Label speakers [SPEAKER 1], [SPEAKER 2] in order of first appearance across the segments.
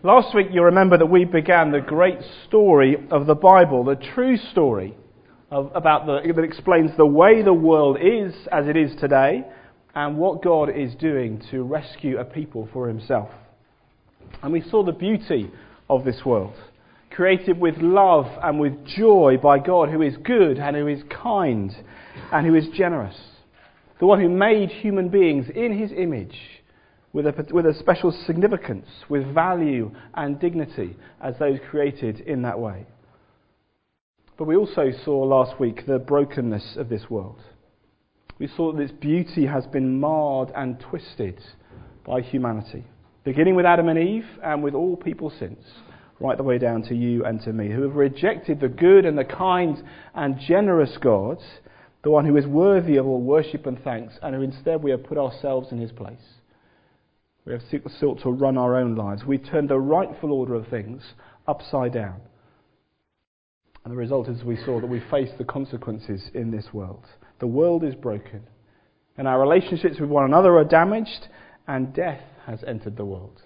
[SPEAKER 1] Last week you remember that we began the great story of the Bible, the true story that explains the way the world is as it is today and what God is doing to rescue a people for himself. And we saw the beauty of this world, created with love and with joy by God, who is good and who is kind and who is generous. The one who made human beings in his image with a special significance, with value and dignity as those created in that way. But we also saw last week the brokenness of this world. We saw that its beauty has been marred and twisted by humanity, beginning with Adam and Eve and with all people since, right the way down to you and to me, who have rejected the good and the kind and generous God, the one who is worthy of all worship and thanks, and who instead we have put ourselves in his place. We have sought to run our own lives. We turned the rightful order of things upside down. And the result is we saw that we face the consequences in this world. The world is broken, and our relationships with one another are damaged, and death has entered the world.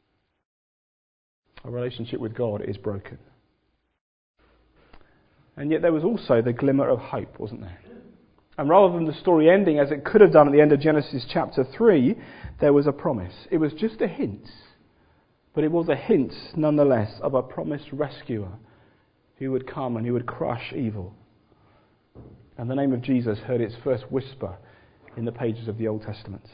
[SPEAKER 1] Our relationship with God is broken. And yet there was also the glimmer of hope, wasn't there? And rather than the story ending as it could have done at the end of Genesis chapter 3, there was a promise. It was just a hint, but it was a hint nonetheless of a promised rescuer who would come and who would crush evil. And the name of Jesus heard its first whisper in the pages of the Old Testament.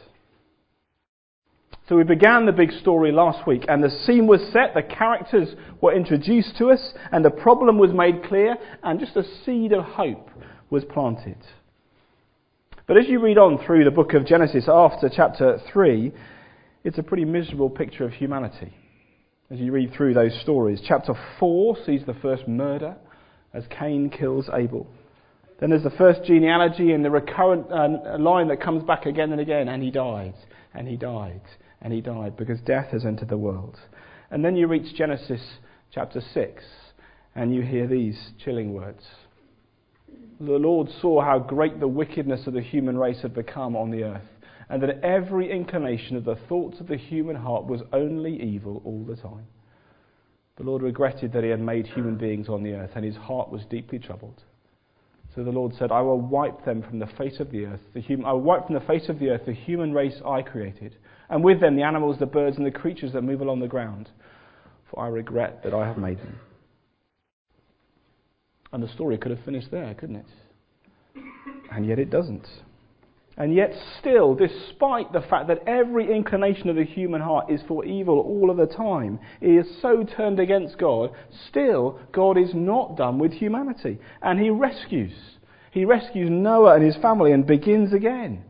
[SPEAKER 1] So we began the big story last week, and the scene was set, the characters were introduced to us, and the problem was made clear, and just a seed of hope was planted. But as you read on through the book of Genesis after chapter 3, it's a pretty miserable picture of humanity. As you read through those stories, chapter 4 sees the first murder as Cain kills Abel. Then there's the first genealogy and the recurrent line that comes back again and again, and he died, and he died, and he died, because death has entered the world. And then you reach Genesis chapter 6, and you hear these chilling words. The Lord saw how great the wickedness of the human race had become on the earth, and that every inclination of the thoughts of the human heart was only evil all the time. The Lord regretted that he had made human beings on the earth, and his heart was deeply troubled. So the Lord said, I will wipe them from the face of the earth. I will wipe from the face of the earth the human race I created, and with them the animals, the birds, and the creatures that move along the ground, for I regret that I have made them. And the story could have finished there, couldn't it? And yet it doesn't. And yet still, despite the fact that every inclination of the human heart is for evil all of the time, it is so turned against God, still God is not done with humanity. And he rescues. He rescues Noah and his family and begins again.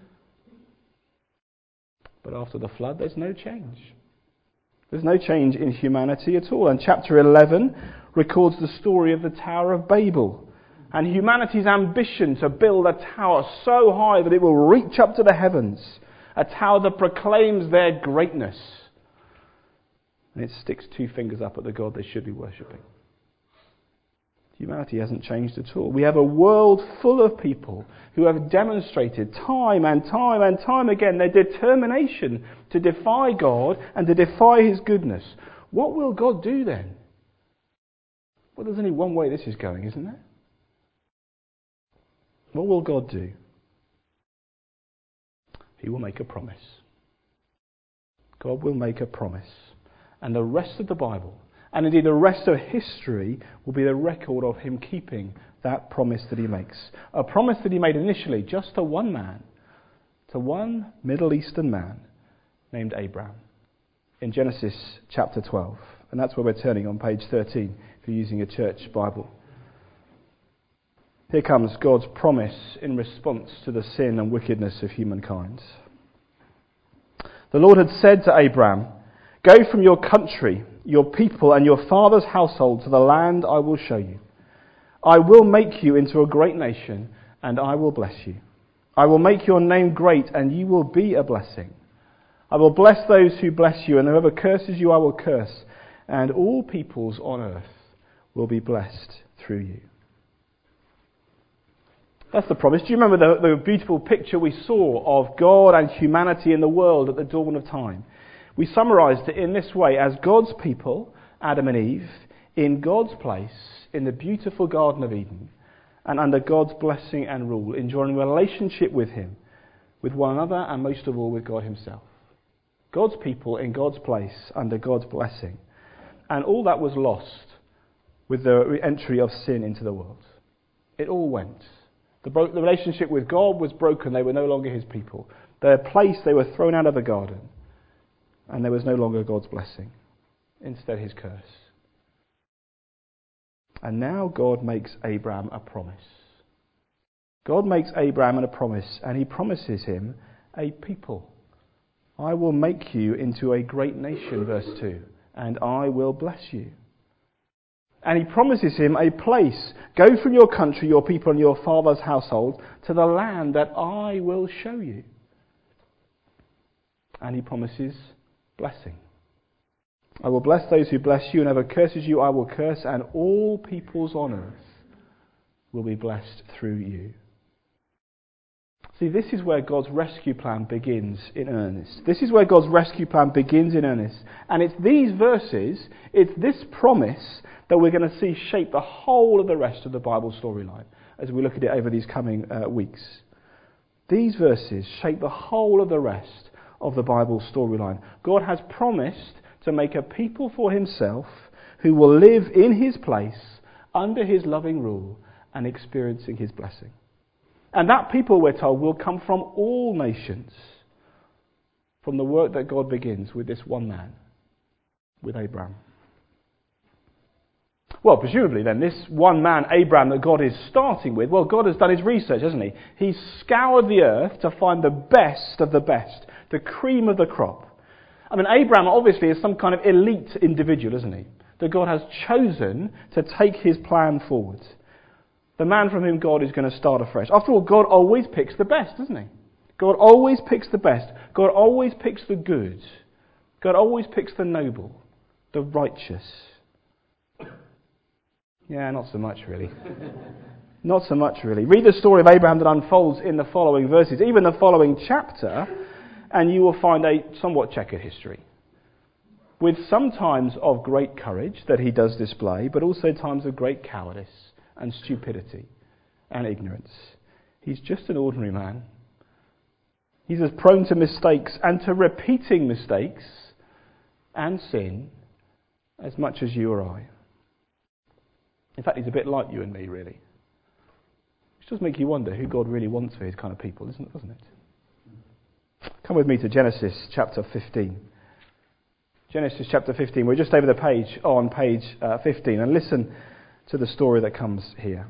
[SPEAKER 1] But after the flood, there's no change. There's no change in humanity at all. And chapter 11 records the story of the Tower of Babel and humanity's ambition to build a tower so high that it will reach up to the heavens, a tower that proclaims their greatness. And it sticks two fingers up at the God they should be worshipping. Humanity hasn't changed at all. We have a world full of people who have demonstrated time and time and time again their determination to defy God and to defy his goodness. What will God do then? Well, there's only one way this is going, isn't there? What will God do? He will make a promise. God will make a promise. And the rest of the Bible, and indeed the rest of history, will be the record of him keeping that promise that he makes. A promise that he made initially just to one man, to one Middle Eastern man named Abraham, in Genesis chapter 12. And that's where we're turning on page 13 if you're using a church Bible. Here comes God's promise in response to the sin and wickedness of humankind. The Lord had said to Abraham, "Go from your country, your people, and your father's household to the land I will show you. I will make you into a great nation, and I will bless you. I will make your name great, and you will be a blessing. I will bless those who bless you, and whoever curses you I will curse, and all peoples on earth will be blessed through you." That's the promise. Do you remember the beautiful picture we saw of God and humanity in the world at the dawn of time? We summarised it in this way: as God's people, Adam and Eve, in God's place, in the beautiful Garden of Eden, and under God's blessing and rule, enjoying a relationship with Him, with one another, and most of all with God Himself. God's people in God's place, under God's blessing. And all that was lost with the entry of sin into the world. It all went. The relationship with God was broken. They were no longer His people. Their place, they were thrown out of the garden. And there was no longer God's blessing. Instead, His curse. And now God makes Abraham a promise. God makes Abraham a promise, and He promises him a people. I will make you into a great nation, verse 2, and I will bless you. And He promises him a place. Go from your country, your people, and your father's household to the land that I will show you. And He promises blessing. I will bless those who bless you, and whoever curses you I will curse, and all peoples on earth will be blessed through you. See, this is where God's rescue plan begins in earnest. This is where God's rescue plan begins in earnest. And it's these verses, it's this promise that we're going to see shape the whole of the rest of the Bible storyline as we look at it over these coming weeks. These verses shape the whole of the rest of the Bible storyline. God has promised to make a people for Himself who will live in His place, under His loving rule, and experiencing His blessing. And that people, we're told, will come from all nations, from the work that God begins with this one man, with Abraham. Well, presumably then, this one man, Abraham, that God is starting with, well, God has done His research, hasn't He? He's scoured the earth to find the best of the best, the cream of the crop. I mean, Abraham obviously is some kind of elite individual, isn't he? That God has chosen to take His plan forward. The man from whom God is going to start afresh. After all, God always picks the best, doesn't He? God always picks the best. God always picks the good. God always picks the noble, the righteous. Yeah, not so much really. Not so much really. Read the story of Abraham that unfolds in the following verses, even the following chapter, and you will find a somewhat checkered history. With some times of great courage that he does display, but also times of great cowardice and stupidity and ignorance. He's just an ordinary man. He's as prone to mistakes and to repeating mistakes and sin as much as you or I. In fact, he's a bit like you and me, really. Which does make you wonder who God really wants for His kind of people, doesn't it? Come with me to Genesis chapter 15. Genesis chapter 15. We're just over the page, on page 15, and listen to the story that comes here.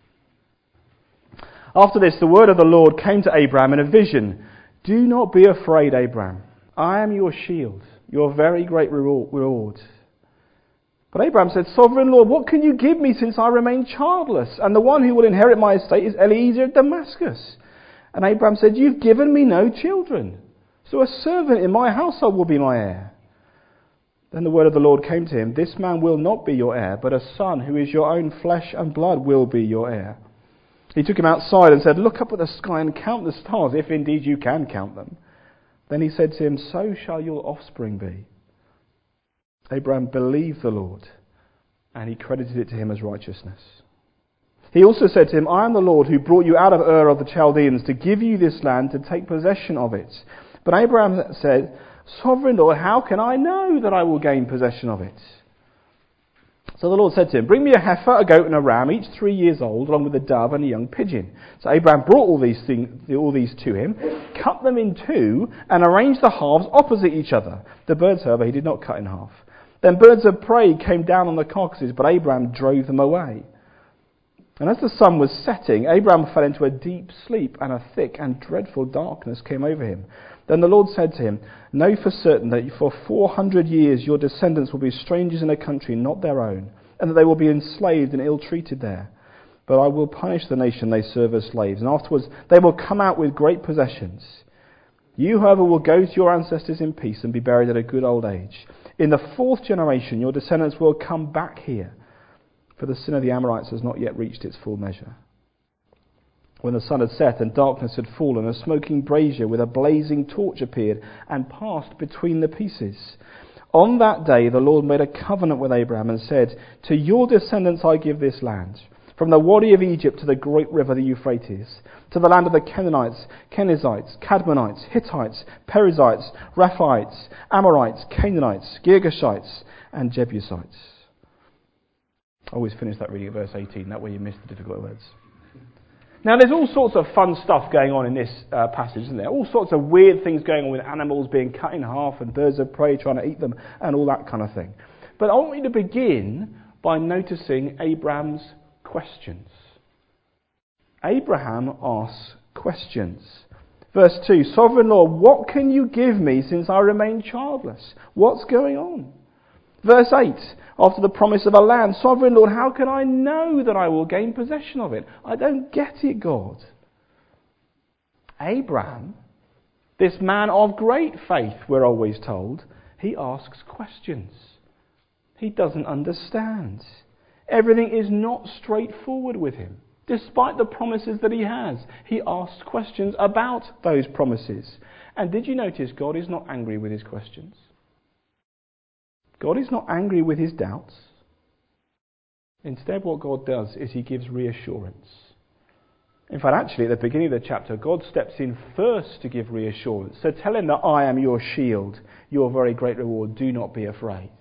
[SPEAKER 1] After this, the word of the Lord came to Abraham in a vision. Do not be afraid, Abraham. I am your shield, your very great reward. But Abraham said, Sovereign Lord, what can you give me since I remain childless? And the one who will inherit my estate is Eliezer of Damascus. And Abraham said, You've given me no children, so a servant in my household will be my heir. Then the word of the Lord came to him, This man will not be your heir, but a son who is your own flesh and blood will be your heir. He took him outside and said, Look up at the sky and count the stars, if indeed you can count them. Then he said to him, So shall your offspring be. Abraham believed the Lord, and He credited it to him as righteousness. He also said to him, I am the Lord who brought you out of Ur of the Chaldeans to give you this land to take possession of it. But Abraham said, Sovereign Lord, how can I know that I will gain possession of it? So the Lord said to him, Bring me a heifer, a goat and a ram, each 3 years old, along with a dove and a young pigeon. So Abraham brought all these to him, cut them in two, and arranged the halves opposite each other. The birds, however, he did not cut in half. Then birds of prey came down on the carcasses, but Abraham drove them away. And as the sun was setting, Abraham fell into a deep sleep, and a thick and dreadful darkness came over him. Then the Lord said to him, Know for certain that for 400 years your descendants will be strangers in a country not their own, and that they will be enslaved and ill-treated there. But I will punish the nation they serve as slaves, and afterwards they will come out with great possessions. You, however, will go to your ancestors in peace and be buried at a good old age. In the 4th generation your descendants will come back here, for the sin of the Amorites has not yet reached its full measure. When the sun had set and darkness had fallen, a smoking brazier with a blazing torch appeared and passed between the pieces. On that day the Lord made a covenant with Abraham and said, "To your descendants I give this land, from the Wadi of Egypt to the great river the Euphrates, to the land of the Canaanites, Kenizzites, Cadmonites, Hittites, Perizzites, Rephaites, Amorites, Canaanites, Girgashites, and Jebusites." I always finish that reading at verse 18, that way you miss the difficult words. Now there's all sorts of fun stuff going on in this passage, isn't there? All sorts of weird things going on with animals being cut in half and birds of prey trying to eat them and all that kind of thing. But I want you to begin by noticing Abraham's questions. Abraham asks questions. Verse 2, "Sovereign Lord, what can you give me since I remain childless?" What's going on? Verse 8, after the promise of a land, "Sovereign Lord, how can I know that I will gain possession of it?" I don't get it, God. Abraham, this man of great faith, we're always told, he asks questions. He doesn't understand. Everything is not straightforward with him. Despite the promises that he has, he asks questions about those promises. And did you notice God is not angry with his questions? God is not angry with his doubts. Instead, what God does is he gives reassurance. In fact, actually, at the beginning of the chapter, God steps in first to give reassurance. So tell him that I am your shield, your very great reward. Do not be afraid.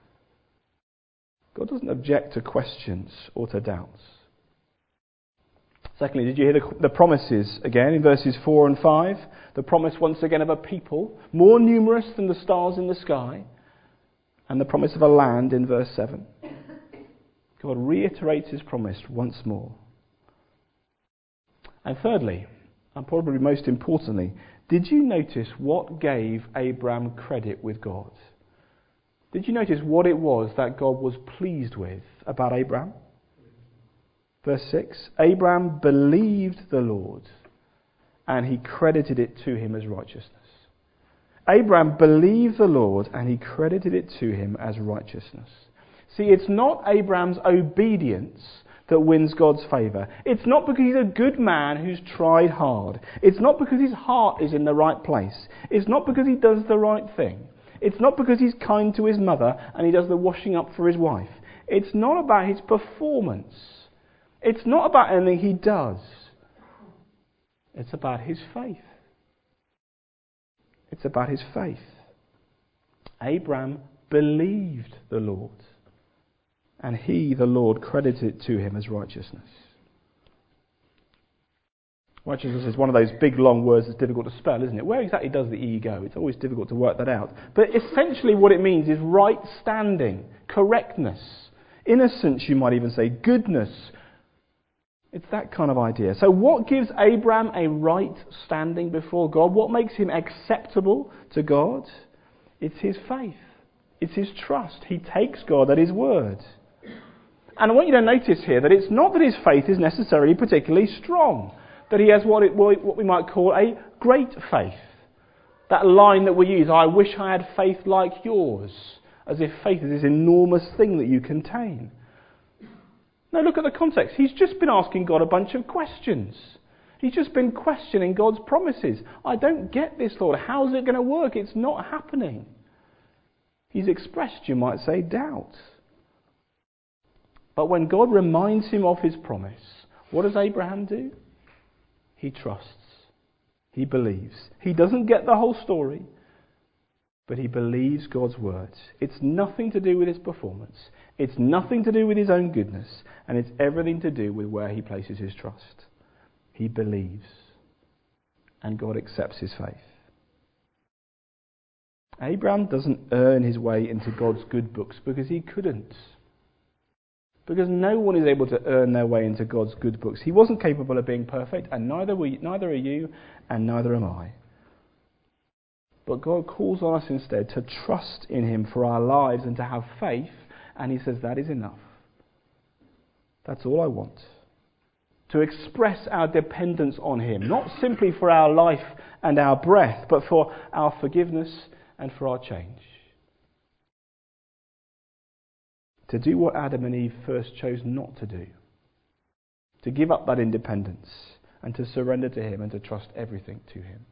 [SPEAKER 1] God doesn't object to questions or to doubts. Secondly, did you hear the promises again in verses 4 and 5? The promise once again of a people more numerous than the stars in the sky. And the promise of a land in verse 7. God reiterates his promise once more. And thirdly, and probably most importantly, did you notice what gave Abraham credit with God? Did you notice what it was that God was pleased with about Abraham? Verse 6, "Abraham believed the Lord, and he credited it to him as righteousness." Abraham believed the Lord, and he credited it to him as righteousness. See, it's not Abraham's obedience that wins God's favour. It's not because he's a good man who's tried hard. It's not because his heart is in the right place. It's not because he does the right thing. It's not because he's kind to his mother and he does the washing up for his wife. It's not about his performance. It's not about anything he does. It's about his faith. It's about his faith. Abraham believed the Lord, and he, the Lord, credited it to him as righteousness. Righteousness is one of those big long words that's difficult to spell, isn't it? Where exactly does the E go? It's always difficult to work that out. But essentially what it means is right standing, correctness, innocence, you might even say, goodness. It's that kind of idea. So what gives Abraham a right standing before God? What makes him acceptable to God? It's his faith. It's his trust. He takes God at his word. And I want you to notice here that it's not that his faith is necessarily particularly strong. That he has what we might call a great faith. That line that we use, "I wish I had faith like yours," as if faith is this enormous thing that you contain. No, look at the context. He's just been asking God a bunch of questions. He's just been questioning God's promises. "I don't get this, Lord. How's it going to work? It's not happening." He's expressed, you might say, doubt. But when God reminds him of his promise, what does Abraham do? He trusts. He believes. He doesn't get the whole story, but he believes God's words. It's nothing to do with his performance. It's nothing to do with his own goodness. And it's everything to do with where he places his trust. He believes. And God accepts his faith. Abraham doesn't earn his way into God's good books because he couldn't. Because no one is able to earn their way into God's good books. He wasn't capable of being perfect, and neither are you, and neither am I. But God calls on us instead to trust in him for our lives and to have faith, and he says that is enough. That's all I want. To express our dependence on him, not simply for our life and our breath, but for our forgiveness and for our change. To do what Adam and Eve first chose not to do. To give up that independence and to surrender to him and to trust everything to him.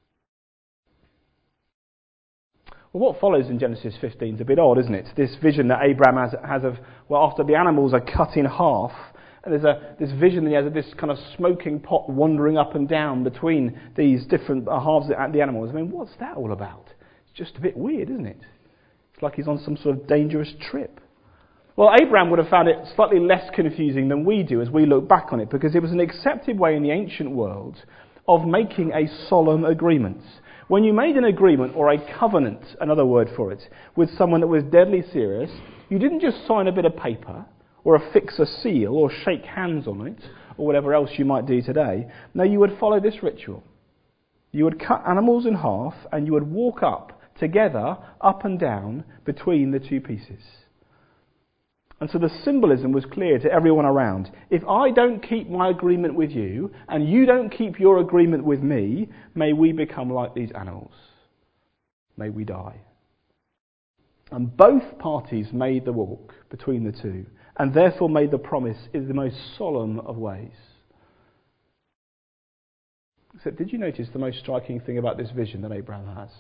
[SPEAKER 1] Well, what follows in Genesis 15 is a bit odd, isn't it? This vision that Abraham has of, well, after the animals are cut in half, and there's this vision that he has of this kind of smoking pot wandering up and down between these different halves of the animals. I mean, what's that all about? It's just a bit weird, isn't it? It's like he's on some sort of dangerous trip. Well, Abraham would have found it slightly less confusing than we do as we look back on it, because it was an accepted way in the ancient world of making a solemn agreement. When you made an agreement, or a covenant, another word for it, with someone that was deadly serious, you didn't just sign a bit of paper, or affix a seal, or shake hands on it, or whatever else you might do today. No, you would follow this ritual. You would cut animals in half, and you would walk up together, up and down, between the two pieces. And so the symbolism was clear to everyone around. If I don't keep my agreement with you, and you don't keep your agreement with me, may we become like these animals. May we die. And both parties made the walk between the two, and therefore made the promise in the most solemn of ways. Except, did you notice the most striking thing about this vision that Abraham has?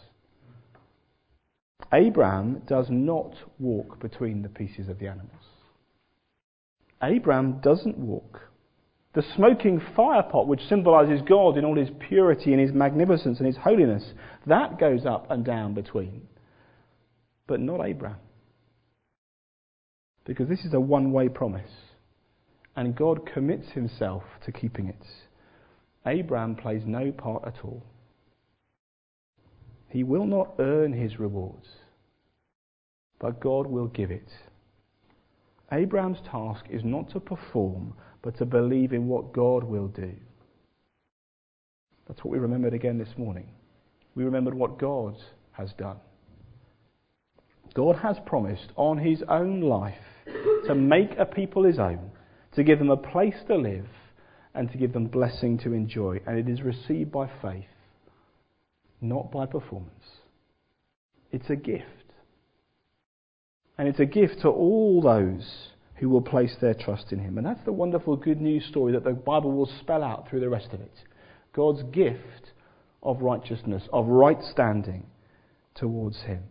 [SPEAKER 1] Abraham does not walk between the pieces of the animals. Abraham doesn't walk. The smoking fire pot, which symbolises God in all his purity and his magnificence and his holiness, that goes up and down between. But not Abraham. Because this is a one-way promise. And God commits himself to keeping it. Abraham plays no part at all. He will not earn his rewards, but God will give it. Abraham's task is not to perform, but to believe in what God will do. That's what we remembered again this morning. We remembered what God has done. God has promised on his own life to make a people his own, to give them a place to live, and to give them blessing to enjoy. And it is received by faith, not by performance. It's a gift. And it's a gift to all those who will place their trust in him. And that's the wonderful good news story that the Bible will spell out through the rest of it. God's gift of righteousness, of right standing towards him.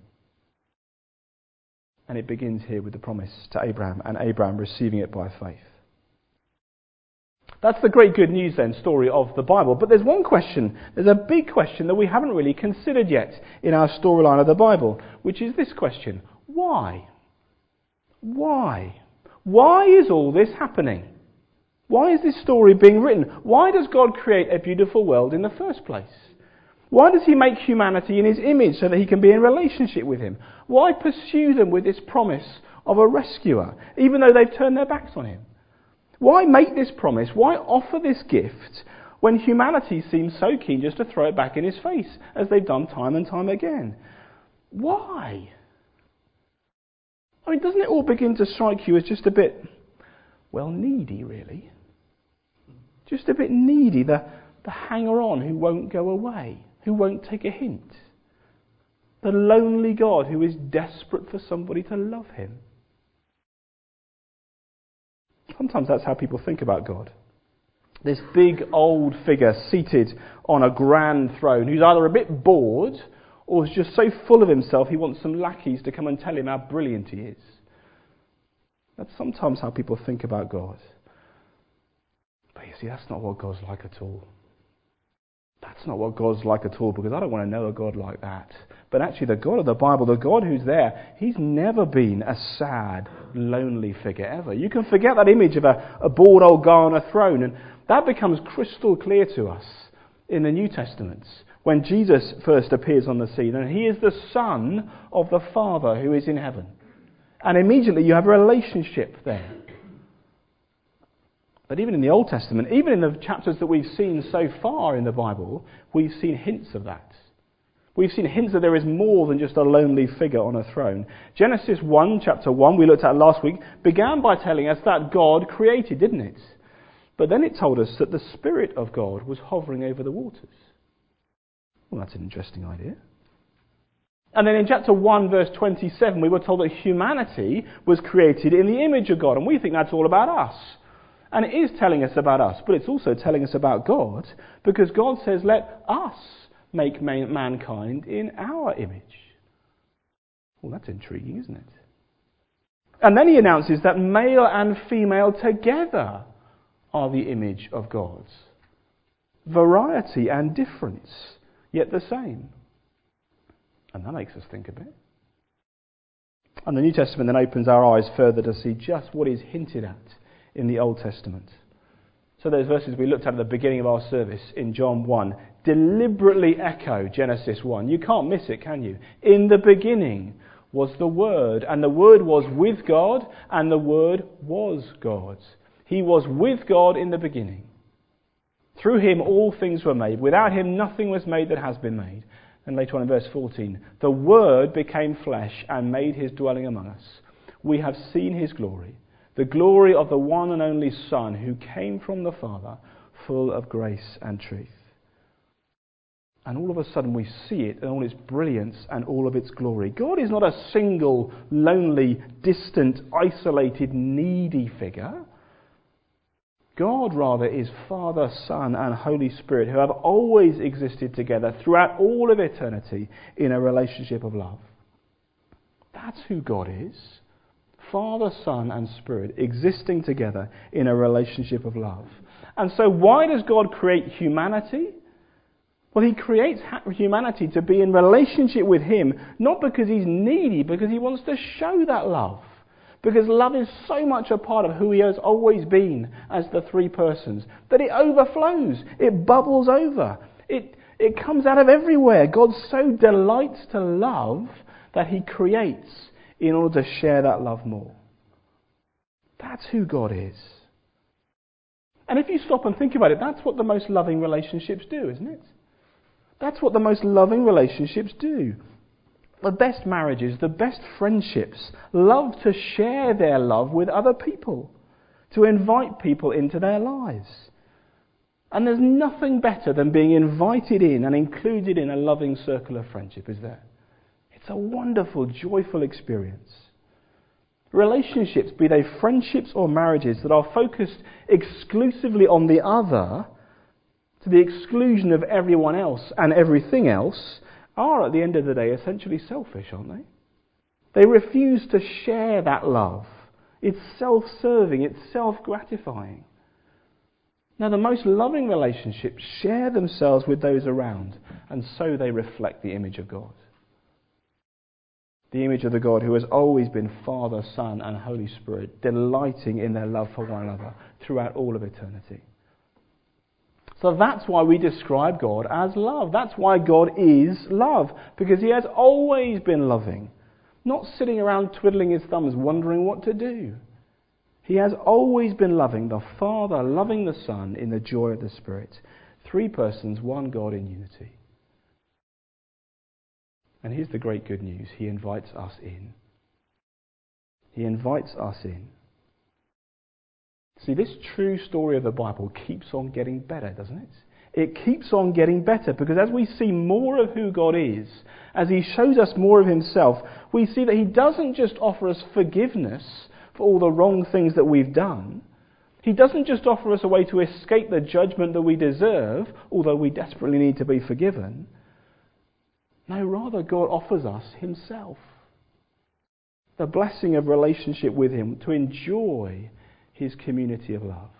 [SPEAKER 1] And it begins here with the promise to Abraham, and Abraham receiving it by faith. That's the great good news then story of the Bible. But there's one question, there's a big question that we haven't really considered yet in our storyline of the Bible, which is this question: why? Why? Why is all this happening? Why is this story being written? Why does God create a beautiful world in the first place? Why does he make humanity in his image so that he can be in relationship with him? Why pursue them with this promise of a rescuer, even though they've turned their backs on him? Why make this promise? Why offer this gift when humanity seems so keen just to throw it back in his face, as they've done time and time again? Why? I mean, doesn't it all begin to strike you as just a bit, well, needy, really? Just a bit needy, the hanger-on who won't go away, who won't take a hint. The lonely God who is desperate for somebody to love him. Sometimes that's how people think about God. This big old figure seated on a grand throne who's either a bit bored or is just so full of himself he wants some lackeys to come and tell him how brilliant he is. That's sometimes how people think about God. But you see, that's not what God's like at all. That's not what God's like at all, because I don't want to know a God like that. But actually the God of the Bible, the God who's there, he's never been a sad, lonely figure ever. You can forget that image of a bored old guy on a throne, and that becomes crystal clear to us in the New Testament when Jesus first appears on the scene, and he is the Son of the Father who is in heaven. And immediately you have a relationship there. But even in the Old Testament, even in the chapters that we've seen so far in the Bible, we've seen hints of that. We've seen hints that there is more than just a lonely figure on a throne. Genesis 1, chapter 1, we looked at last week, began by telling us that God created, didn't it? But then it told us that the Spirit of God was hovering over the waters. Well, that's an interesting idea. And then in chapter 1, verse 27, we were told that humanity was created in the image of God. And we think that's all about us. And it is telling us about us, but it's also telling us about God, because God says, let us make mankind in our image. Well, that's intriguing, isn't it? And then he announces that male and female together are the image of God. Variety and difference, yet the same. And that makes us think a bit. And the New Testament then opens our eyes further to see just what is hinted at in the Old Testament. So those verses we looked at the beginning of our service in John 1 deliberately echo Genesis 1. You can't miss it, can you? In the beginning was the Word, and the Word was with God, and the Word was God. He was with God in the beginning. Through him all things were made. Without him nothing was made that has been made. And later on in verse 14, the Word became flesh and made his dwelling among us. We have seen his glory, the glory of the one and only Son who came from the Father, full of grace and truth. And all of a sudden we see it in all its brilliance and all of its glory. God is not a single, lonely, distant, isolated, needy figure. God, rather, is Father, Son, and Holy Spirit, who have always existed together throughout all of eternity in a relationship of love. That's who God is. Father, Son, and Spirit existing together in a relationship of love. And so why does God create humanity? Well, he creates humanity to be in relationship with him, not because he's needy, because he wants to show that love. Because love is so much a part of who he has always been as the three persons, that it overflows, it bubbles over, it comes out of everywhere. God so delights to love that he creates in order to share that love more. That's who God is. And if you stop and think about it, that's what the most loving relationships do, isn't it? That's what the most loving relationships do. The best marriages, the best friendships, love to share their love with other people, to invite people into their lives. And there's nothing better than being invited in and included in a loving circle of friendship, is there? It's a wonderful, joyful experience. Relationships, be they friendships or marriages, that are focused exclusively on the other, to the exclusion of everyone else and everything else, are at the end of the day essentially selfish, aren't they? They refuse to share that love. It's self-serving, it's self-gratifying. Now, the most loving relationships share themselves with those around, and so they reflect the image of God. The image of the God who has always been Father, Son, and Holy Spirit, delighting in their love for one another throughout all of eternity. So that's why we describe God as love. That's why God is love, because he has always been loving, not sitting around twiddling his thumbs wondering what to do. He has always been loving, the Father loving the Son in the joy of the Spirit. Three persons, one God in unity. And here's the great good news. He invites us in. He invites us in. See, this true story of the Bible keeps on getting better, doesn't it? It keeps on getting better because as we see more of who God is, as he shows us more of himself, we see that he doesn't just offer us forgiveness for all the wrong things that we've done. He doesn't just offer us a way to escape the judgment that we deserve, although we desperately need to be forgiven. No, rather God offers us himself. The blessing of relationship with him, to enjoy his community of love.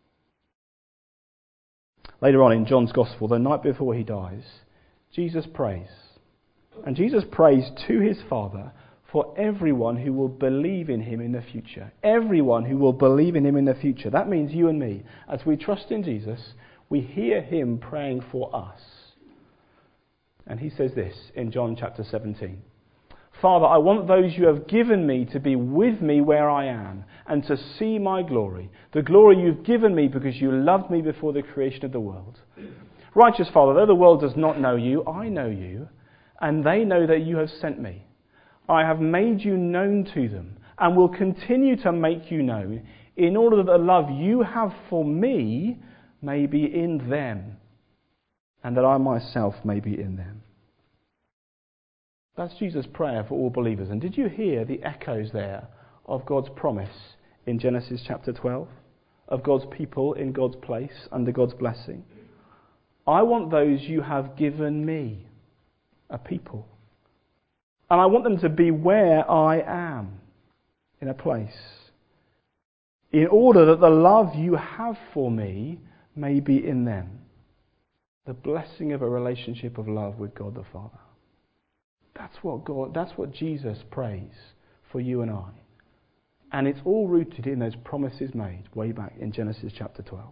[SPEAKER 1] Later on in John's Gospel, the night before he dies, Jesus prays. And Jesus prays to his Father for everyone who will believe in him in the future. Everyone who will believe in him in the future. That means you and me. As we trust in Jesus, we hear him praying for us. And he says this in John chapter 17. Father, I want those you have given me to be with me where I am and to see my glory, the glory you've given me because you loved me before the creation of the world. Righteous Father, though the world does not know you, I know you, and they know that you have sent me. I have made you known to them and will continue to make you known in order that the love you have for me may be in them and that I myself may be in them. That's Jesus' prayer for all believers. And did you hear the echoes there of God's promise in Genesis chapter 12? of God's people in God's place, under God's blessing. I want those you have given me, a people. And I want them to be where I am, in a place, in order that the love you have for me may be in them. The blessing of a relationship of love with God the Father. That's what Jesus prays for you and I. And it's all rooted in those promises made way back in Genesis chapter 12.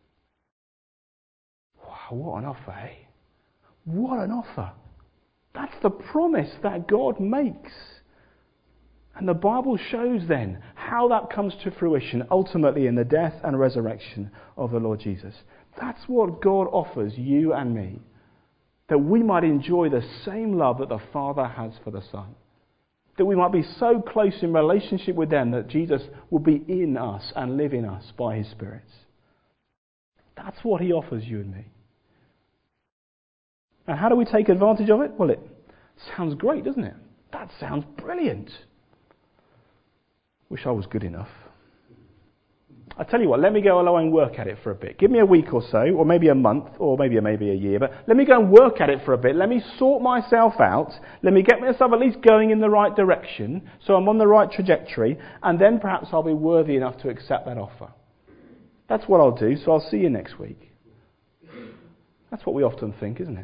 [SPEAKER 1] Wow, what an offer, eh? What an offer. That's the promise that God makes. And the Bible shows then how that comes to fruition ultimately in the death and resurrection of the Lord Jesus. That's what God offers you and me. That we might enjoy the same love that the Father has for the Son. That we might be so close in relationship with them that Jesus will be in us and live in us by his Spirit. That's what he offers you and me. And how do we take advantage of it? Well, it sounds great, doesn't it? That sounds brilliant. Wish I was good enough. I tell you what, let me go along and work at it for a bit. Give me a week or so, or maybe a month, or maybe a year, but let me go and work at it for a bit. Let me sort myself out. Let me get myself at least going in the right direction, so I'm on the right trajectory, and then perhaps I'll be worthy enough to accept that offer. That's what I'll do, so I'll see you next week. That's what we often think, isn't it?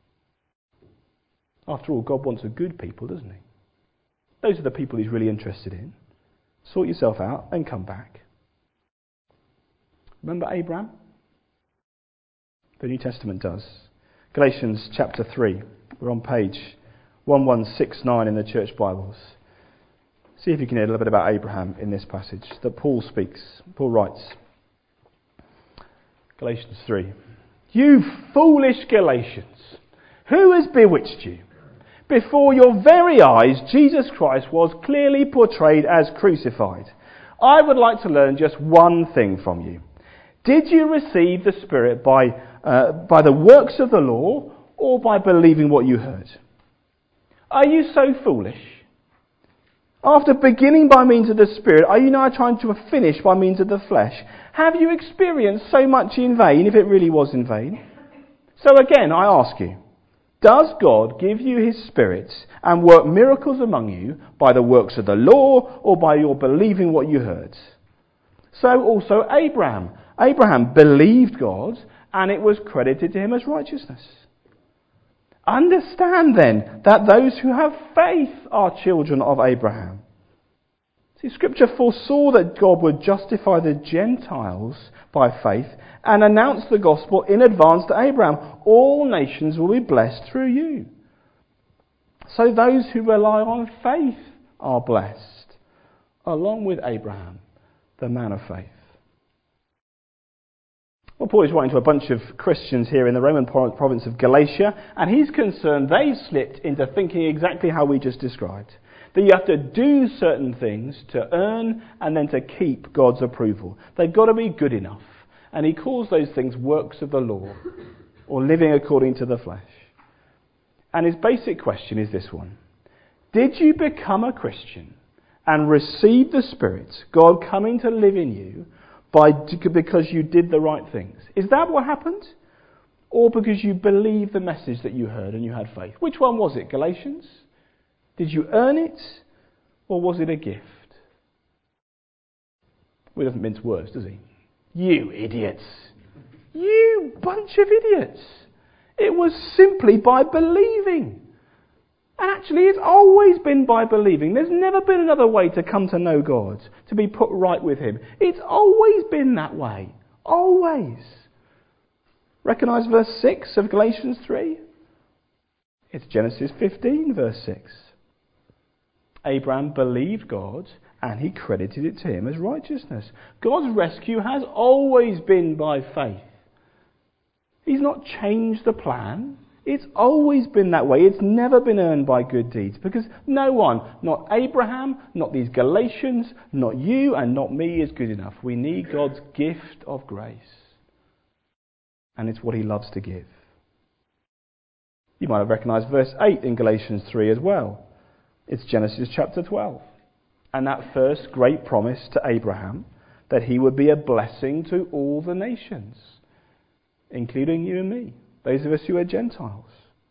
[SPEAKER 1] After all, God wants a good people, doesn't he? Those are the people he's really interested in. Sort yourself out and come back. Remember Abraham? The New Testament does. Galatians chapter 3. We're on page 1169 in the church Bibles. See if you can hear a little bit about Abraham in this passage that Paul speaks. Paul writes, Galatians 3. You foolish Galatians, who has bewitched you? Before your very eyes, Jesus Christ was clearly portrayed as crucified. I would like to learn just one thing from you. Did you receive the Spirit by the works of the law or by believing what you heard? Are you so foolish? After beginning by means of the Spirit, are you now trying to finish by means of the flesh? Have you experienced so much in vain, if it really was in vain? So again, I ask you, does God give you his Spirit and work miracles among you by the works of the law or by your believing what you heard? So also Abraham. Abraham believed God and it was credited to him as righteousness. Understand then that those who have faith are children of Abraham. See, Scripture foresaw that God would justify the Gentiles by faith and announce the gospel in advance to Abraham. All nations will be blessed through you. So those who rely on faith are blessed, along with Abraham, the man of faith. Well, Paul is writing to a bunch of Christians here in the Roman province of Galatia, and he's concerned they've slipped into thinking exactly how we just described. That you have to do certain things to earn and then to keep God's approval. They've got to be good enough. And he calls those things works of the law, or living according to the flesh. And his basic question is this one. Did you become a Christian and receive the Spirit, God coming to live in you, because you did the right things? Is that what happened? Or because you believed the message that you heard and you had faith? Which one was it, Galatians? Did you earn it, or was it a gift? Well, he doesn't mince words, does he? You idiots. You bunch of idiots. It was simply by believing. And actually, it's always been by believing. There's never been another way to come to know God, to be put right with him. It's always been that way. Always. Recognise verse 6 of Galatians 3? It's Genesis 15, verse 6. Abraham believed God and he credited it to him as righteousness. God's rescue has always been by faith. He's not changed the plan. It's always been that way. It's never been earned by good deeds, because no one, not Abraham, not these Galatians, not you and not me, is good enough. We need God's gift of grace. And it's what he loves to give. You might have recognised verse 8 in Galatians 3 as well. It's Genesis chapter 12. And that first great promise to Abraham, that he would be a blessing to all the nations, including you and me, those of us who are Gentiles.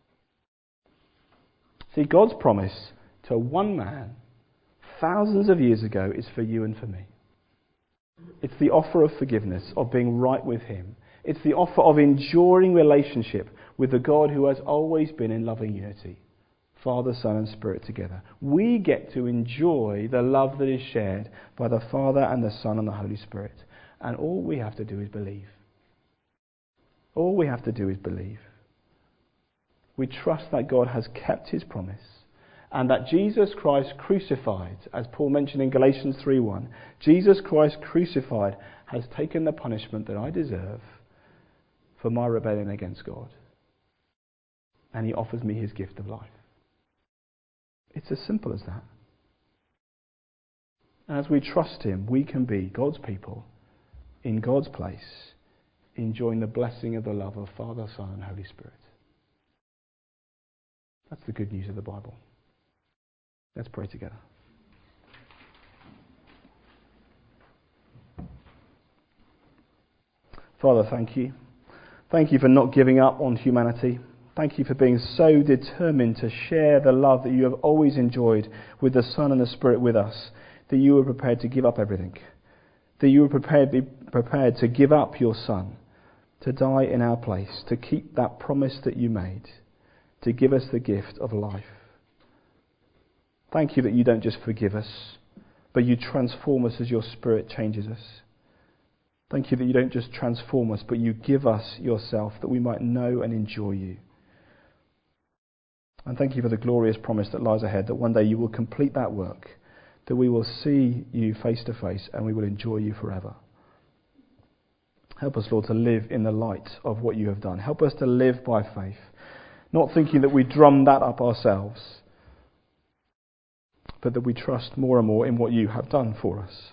[SPEAKER 1] See, God's promise to one man thousands of years ago is for you and for me. It's the offer of forgiveness, of being right with him. It's the offer of enduring relationship with the God who has always been in loving unity. Father, Son and Spirit together. We get to enjoy the love that is shared by the Father and the Son and the Holy Spirit. And all we have to do is believe. All we have to do is believe. We trust that God has kept his promise and that Jesus Christ crucified, as Paul mentioned in Galatians 3:1, Jesus Christ crucified has taken the punishment that I deserve for my rebellion against God. And he offers me his gift of life. It's as simple as that. And as we trust him, we can be God's people in God's place, enjoying the blessing of the love of Father, Son and Holy Spirit. That's the good news of the Bible. Let's pray together. Father, thank you. Thank you for not giving up on humanity. Thank you for being so determined to share the love that you have always enjoyed with the Son and the Spirit with us, that you were prepared to give up everything, that you were prepared to give up your Son, to die in our place, to keep that promise that you made, to give us the gift of life. Thank you that you don't just forgive us, but you transform us as your Spirit changes us. Thank you that you don't just transform us, but you give us yourself that we might know and enjoy you. And thank you for the glorious promise that lies ahead, that one day you will complete that work, that we will see you face to face and we will enjoy you forever. Help us, Lord, to live in the light of what you have done. Help us to live by faith, not thinking that we drum that up ourselves, but that we trust more and more in what you have done for us.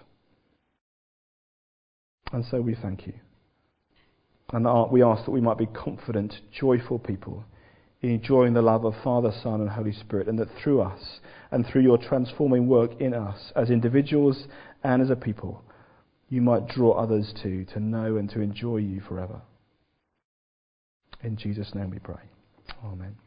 [SPEAKER 1] And so we thank you. And we ask that we might be confident, joyful people, enjoying the love of Father, Son and Holy Spirit, and that through us and through your transforming work in us as individuals and as a people, you might draw others to know and to enjoy you forever. In Jesus' name we pray. Amen.